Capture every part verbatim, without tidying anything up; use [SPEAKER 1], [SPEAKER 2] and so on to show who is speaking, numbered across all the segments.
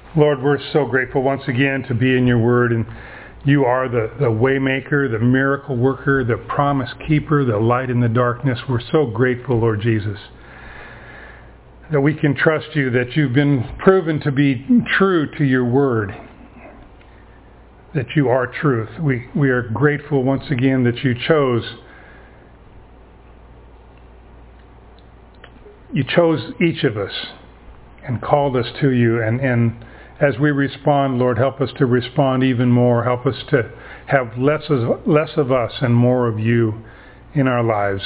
[SPEAKER 1] Lord, we're so grateful once again to be in your word, and you are the, the way maker, the miracle worker, the promise keeper, the light in the darkness. We're so grateful, Lord Jesus, that we can trust you, that you've been proven to be true to your word, that you are truth. We, we are grateful once again that you chose you chose each of us and called us to you, and, and as we respond, Lord, help us to respond even more. Help us to have less of, less of us and more of you in our lives.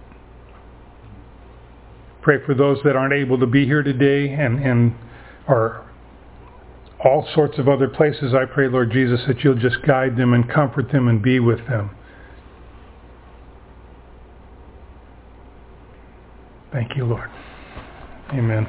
[SPEAKER 1] Pray for those that aren't able to be here today and, and are all sorts of other places. I pray, Lord Jesus, that you'll just guide them and comfort them and be with them. Thank you, Lord. Amen.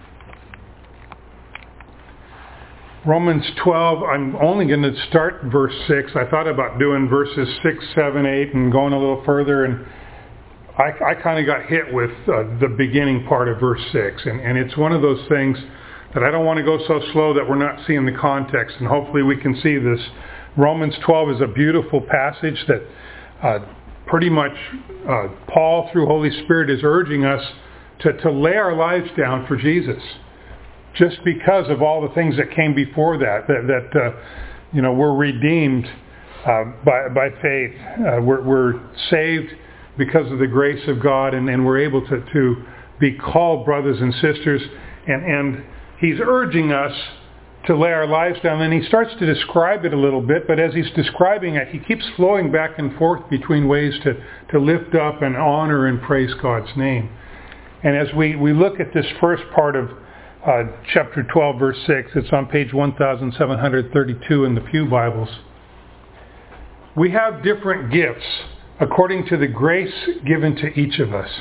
[SPEAKER 1] Romans twelve, I'm only going to start verse six. I thought about doing verses six, seven, eight, and going a little further, and I, I kind of got hit with uh, the beginning part of verse six. And, and it's one of those things that I don't want to go so slow that we're not seeing the context, and hopefully we can see this. Romans twelve is a beautiful passage that uh, pretty much uh, Paul, through Holy Spirit, is urging us to, to lay our lives down for Jesus. Just because of all the things that came before that, that, that uh, you know, we're redeemed uh, by, by faith. Uh, we're, we're saved because of the grace of God, and, and we're able to, to be called brothers and sisters. And, and he's urging us to lay our lives down. And he starts to describe it a little bit, but as he's describing it, he keeps flowing back and forth between ways to, to lift up and honor and praise God's name. And as we, we look at this first part of Uh, chapter twelve, verse six. It's on page one thousand seven hundred thirty-two in the Pew Bibles. We have different gifts according to the grace given to each of us.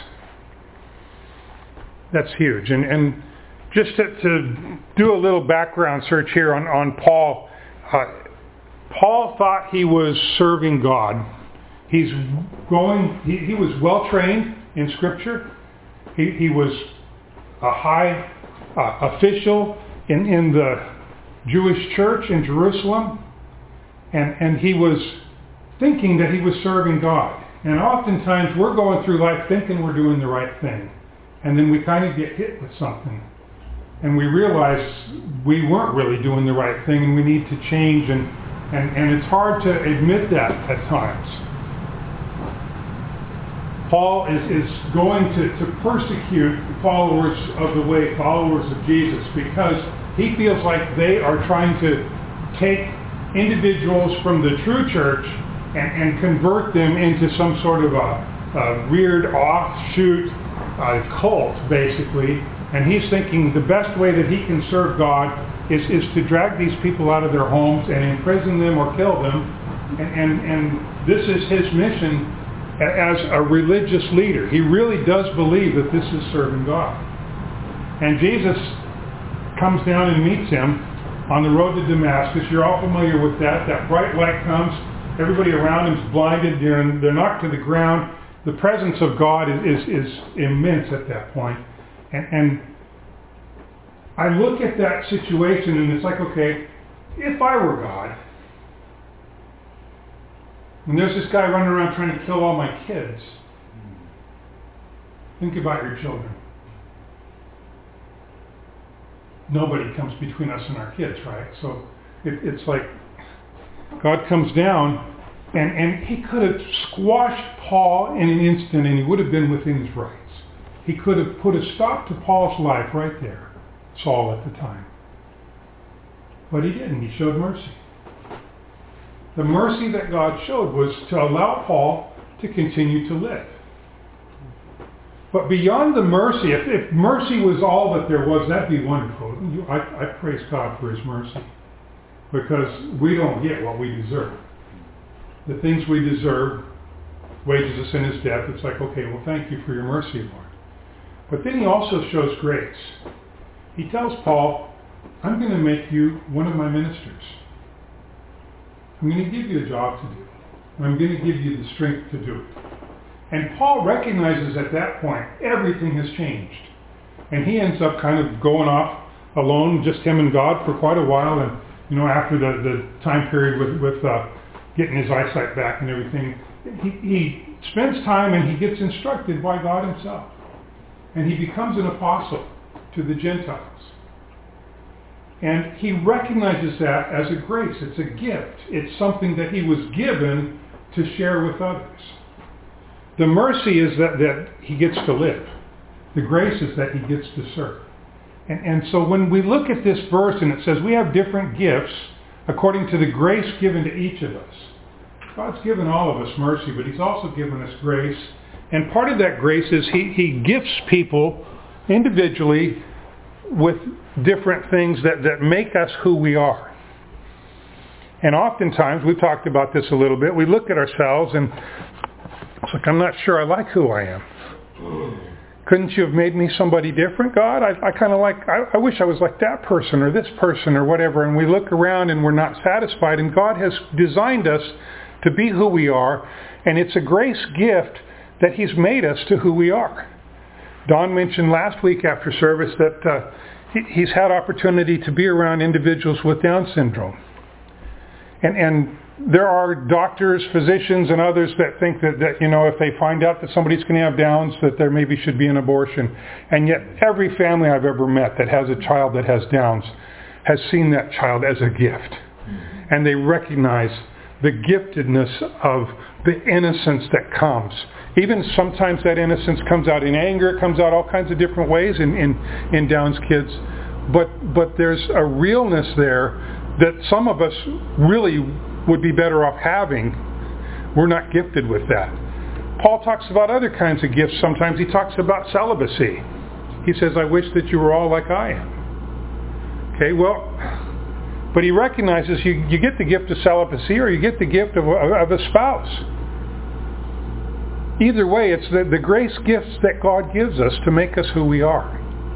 [SPEAKER 1] That's huge. And, and just to, to do a little background search here on, on Paul, uh, Paul thought he was serving God. He's going, he, he was well trained in Scripture. He, he was a high Uh, official in, in the Jewish church in Jerusalem, and, and he was thinking that he was serving God. And oftentimes we're going through life thinking we're doing the right thing, and then we kind of get hit with something, and we realize we weren't really doing the right thing, and we need to change, and, and, and it's hard to admit that at times. Paul is, is going to, to persecute followers of the way, followers of Jesus, because he feels like they are trying to take individuals from the true church and, and convert them into some sort of a, a weird offshoot uh, cult, basically. And he's thinking the best way that he can serve God is, is to drag these people out of their homes and imprison them or kill them. And, and, and this is his mission as a religious leader. He really does believe that this is serving God. And Jesus comes down and meets him on the road to Damascus. You're all familiar with that. That bright light comes. Everybody around him is blinded. They're, they're knocked to the ground. The presence of God is, is, is immense at that point. And, and I look at that situation and it's like, okay, if I were God, and there's this guy running around trying to kill all my kids. Think about your children. Nobody comes between us and our kids, right? So it, it's like God comes down, and, and he could have squashed Paul in an instant, and he would have been within his rights. He could have put a stop to Paul's life right there, Saul at the time. But he didn't. He showed mercy. The mercy that God showed was to allow Paul to continue to live. But beyond the mercy, if, if mercy was all that there was, that'd be wonderful. I, I praise God for his mercy, because we don't get what we deserve. The things we deserve, wages of sin is death. It's like, okay, well, thank you for your mercy, Lord. But then he also shows grace. He tells Paul, I'm going to make you one of my ministers. I'm going to give you a job to do. I'm going to give you the strength to do it. And Paul recognizes at that point everything has changed. And he ends up kind of going off alone, just him and God for quite a while. And, you know, after the, the time period with, with uh, getting his eyesight back and everything, he, he spends time and he gets instructed by God himself. And he becomes an apostle to the Gentiles. And he recognizes that as a grace. It's a gift. It's something that he was given to share with others. The mercy is that, that he gets to live. The grace is that he gets to serve. And, and so when we look at this verse and it says we have different gifts according to the grace given to each of us. God's given all of us mercy, but he's also given us grace. And part of that grace is he, he gifts people individually with different things that, that make us who we are. And oftentimes, we've talked about this a little bit, we look at ourselves and it's like, I'm not sure I like who I am. Couldn't you have made me somebody different, God? I, I kind of like, I, I wish I was like that person or this person or whatever. And we look around and we're not satisfied. And God has designed us to be who we are. And it's a grace gift that he's made us to who we are. Don mentioned last week after service that uh, he, he's had opportunity to be around individuals with Down syndrome. And, and there are doctors, physicians, and others that think that, that, you know, if they find out that somebody's going to have Downs, that there maybe should be an abortion. And yet every family I've ever met that has a child that has Downs has seen that child as a gift. And they recognize the giftedness of the innocence that comes. Even sometimes that innocence comes out in anger. It comes out all kinds of different ways in, in, in Down's kids. But, but there's a realness there that some of us really would be better off having. We're not gifted with that. Paul talks about other kinds of gifts. Sometimes he talks about celibacy. He says, I wish that you were all like I am. Okay, well, but he recognizes you, you get the gift of celibacy or you get the gift of, of a spouse. Either way, it's the, the grace gifts that God gives us to make us who we are.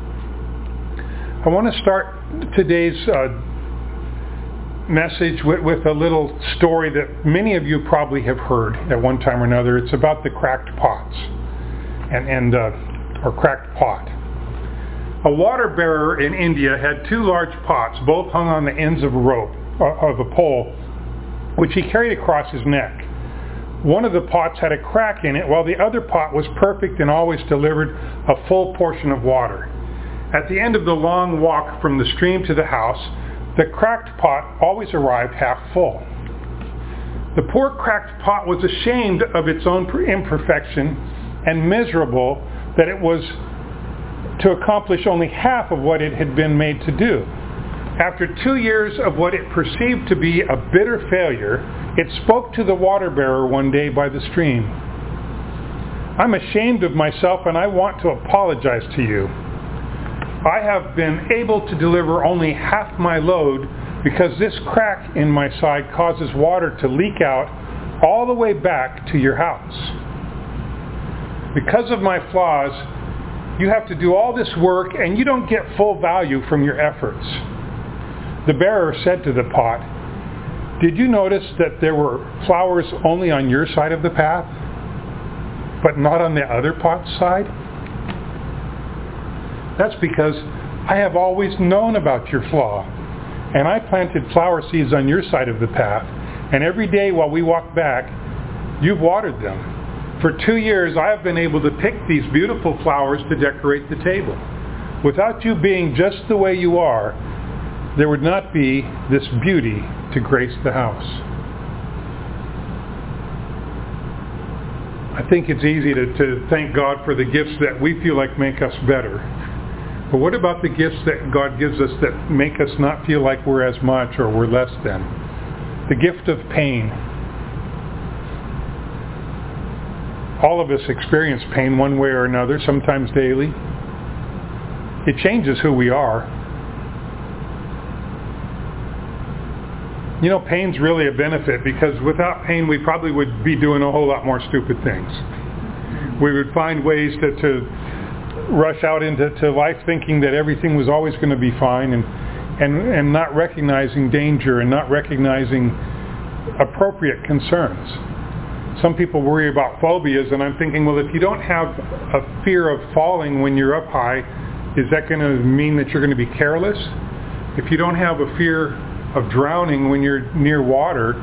[SPEAKER 1] I want to start today's uh, message with, with a little story that many of you probably have heard at one time or another. It's about the cracked pots, and, and uh, or cracked pot. A water bearer in India had two large pots, both hung on the ends of a rope, uh, of a pole, which he carried across his neck. One of the pots had a crack in it, while the other pot was perfect and always delivered a full portion of water. At the end of the long walk from the stream to the house, the cracked pot always arrived half full. The poor cracked pot was ashamed of its own imperfection and miserable that it was to accomplish only half of what it had been made to do. After two years of what it perceived to be a bitter failure, it spoke to the water bearer one day by the stream. I'm ashamed of myself and I want to apologize to you. I have been able to deliver only half my load because this crack in my side causes water to leak out all the way back to your house. Because of my flaws, you have to do all this work and you don't get full value from your efforts. The bearer said to the pot, did you notice that there were flowers only on your side of the path, but not on the other pot's side? That's because I have always known about your flaw, and I planted flower seeds on your side of the path, and every day while we walk back, you've watered them. For two years, I have been able to pick these beautiful flowers to decorate the table. Without you being just the way you are, there would not be this beauty to grace the house. I think it's easy to, to thank God for the gifts that we feel like make us better. But what about the gifts that God gives us that make us not feel like we're as much or we're less than? The gift of pain. All of us experience pain one way or another, sometimes daily. It changes who we are. You know, pain's really a benefit because without pain we probably would be doing a whole lot more stupid things. We would find ways to, to rush out into to life thinking that everything was always going to be fine and, and, and not recognizing danger and not recognizing appropriate concerns. Some people worry about phobias, and I'm thinking, well, if you don't have a fear of falling when you're up high, Is that going to mean that you're going to be careless? If you don't have a fear of drowning when you're near water,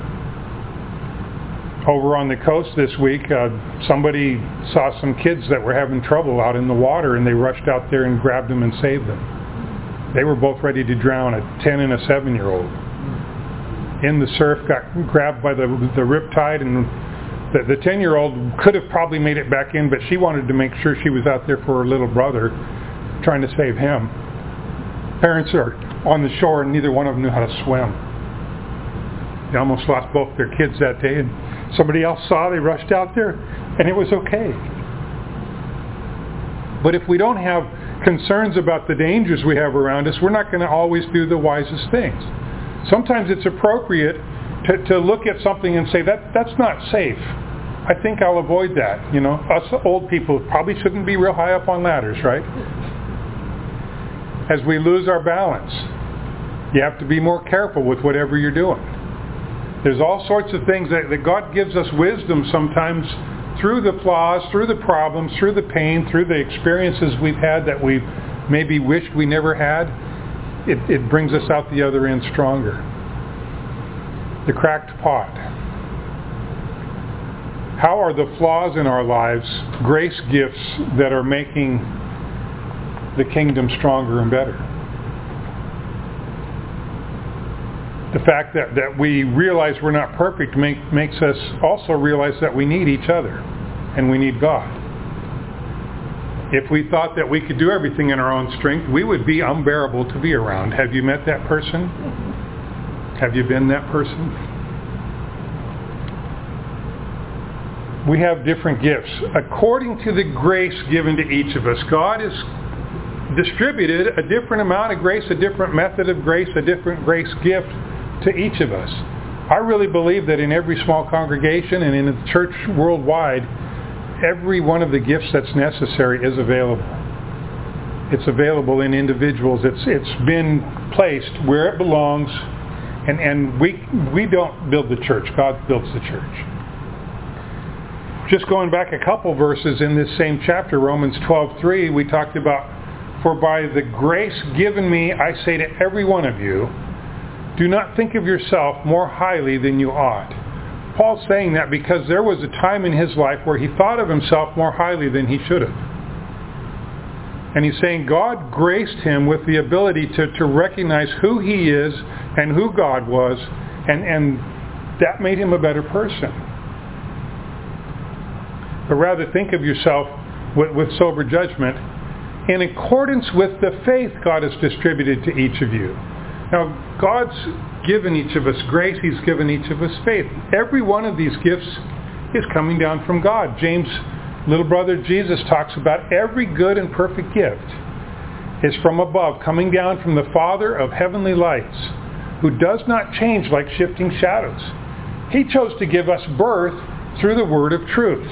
[SPEAKER 1] over on the coast this week, uh, somebody saw some kids that were having trouble out in the water, and they rushed out there and grabbed them and saved them. They were both ready to drown, a ten and a seven-year-old. In the surf, got grabbed by the the riptide, and the, the ten-year-old could have probably made it back in, but she wanted to make sure she was out there for her little brother, trying to save him. Parents are on the shore, and neither one of them knew how to swim. They almost lost both their kids that day, and somebody else saw, they rushed out there, and it was okay. But if we don't have concerns about the dangers we have around us, we're not going to always do the wisest things. Sometimes it's appropriate to, to look at something and say, that that's not safe. I think I'll avoid that. You know, us old people probably shouldn't be real high up on ladders, right? As we lose our balance, you have to be more careful with whatever you're doing. There's all sorts of things that, that God gives us wisdom sometimes through the flaws, through the problems, through the pain, through the experiences we've had that we maybe wished we never had. It, it brings us out the other end stronger. The cracked pot. How are the flaws in our lives grace gifts that are making the kingdom stronger and better? The fact that, that we realize we're not perfect make, makes us also realize that we need each other and we need God. If we thought that we could do everything in our own strength, we would be unbearable to be around. Have you met that person? Have you been that person? We have different gifts. According to the grace given to each of us, God has distributed a different amount of grace, a different method of grace, a different grace gift to each of us. I really believe that in every small congregation and in the church worldwide, every one of the gifts that's necessary is available. It's available in individuals. It's it's been placed where it belongs, and, and we we don't build the church. God builds the church. Just going back a couple verses in this same chapter, Romans twelve three, we talked about, for by the grace given me, I say to every one of you, do not think of yourself more highly than you ought. Paul's saying that because there was a time in his life where he thought of himself more highly than he should have. And he's saying God graced him with the ability to, to recognize who he is and who God was, and, and that made him a better person. But rather think of yourself with, with sober judgment in accordance with the faith God has distributed to each of you. Now, God's given each of us grace. He's given each of us faith. Every one of these gifts is coming down from God. James' little brother Jesus talks about every good and perfect gift is from above, coming down from the Father of heavenly lights, who does not change like shifting shadows. He chose to give us birth through the word of truth,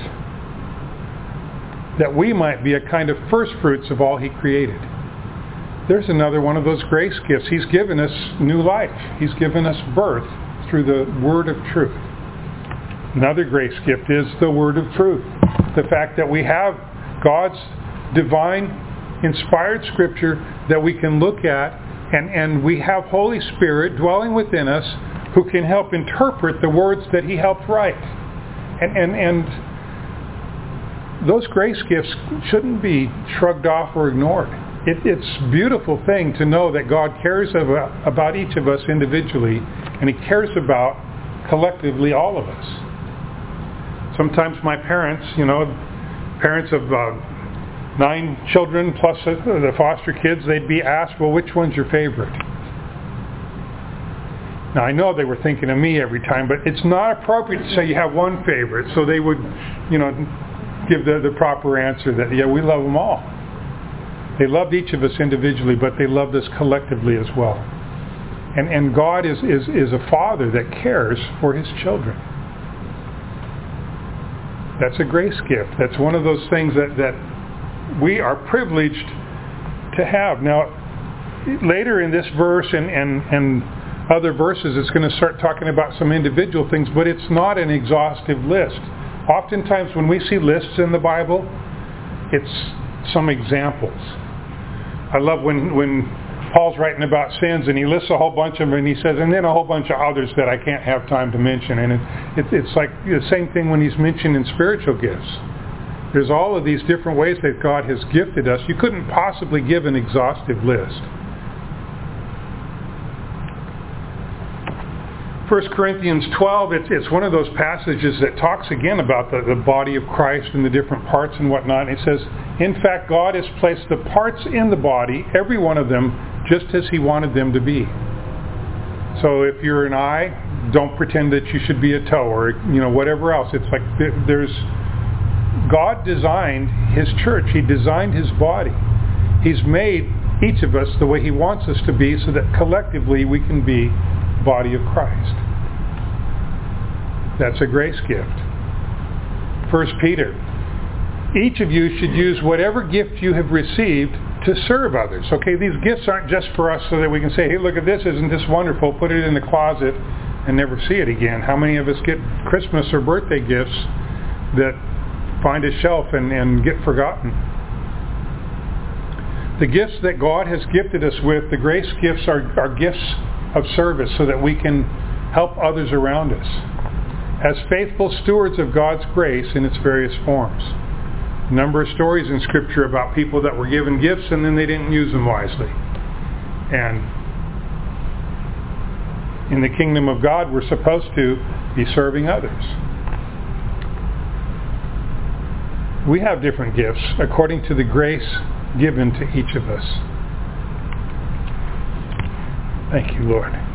[SPEAKER 1] that we might be a kind of first fruits of all He created. There's another one of those grace gifts. He's given us new life. He's given us birth through the word of truth. Another grace gift is the word of truth. The fact that we have God's divine, inspired scripture that we can look at, and, and we have Holy Spirit dwelling within us who can help interpret the words that He helped write. And, and, and those grace gifts shouldn't be shrugged off or ignored. It, it's a beautiful thing to know that God cares about, about each of us individually, and He cares about collectively all of us. Sometimes my parents, you know, parents of uh, nine children plus uh, the foster kids, they'd be asked, well, which one's your favorite? Now, I know they were thinking of me every time, but it's not appropriate to say you have one favorite. So they would, you know, give the, the proper answer that, yeah, we love them all. They loved each of us individually, but they loved us collectively as well. And and God is, is, is a Father that cares for His children. That's a grace gift. That's one of those things that, that we are privileged to have. Now, later in this verse and, and, and other verses, it's going to start talking about some individual things, but it's not an exhaustive list. Oftentimes when we see lists in the Bible, it's some examples. I love when, when Paul's writing about sins and he lists a whole bunch of them and he says, and then a whole bunch of others that I can't have time to mention. And it, it, it's like the same thing when he's mentioning spiritual gifts. There's all of these different ways that God has gifted us. You couldn't possibly give an exhaustive list. First Corinthians twelve, it's, it's one of those passages that talks again about the, the body of Christ and the different parts and whatnot. And it says, in fact, God has placed the parts in the body, every one of them, just as He wanted them to be. So if you're an eye, don't pretend that you should be a toe or, you know, whatever else. It's like there's... God designed His church. He designed His body. He's made each of us the way He wants us to be so that collectively we can be body of Christ. That's a grace gift. First Peter, each of you should use whatever gift you have received to serve others. Okay, these gifts aren't just for us so that we can say, hey, look at this, isn't this wonderful? Put it in the closet and never see it again. How many of us get Christmas or birthday gifts that find a shelf and, and get forgotten? The gifts that God has gifted us with, the grace gifts, are, are gifts of service so that we can help others around us as faithful stewards of God's grace in its various forms. A number of stories in Scripture about people that were given gifts and then they didn't use them wisely. And in the kingdom of God, we're supposed to be serving others. We have different gifts according to the grace given to each of us. Thank you, Lord.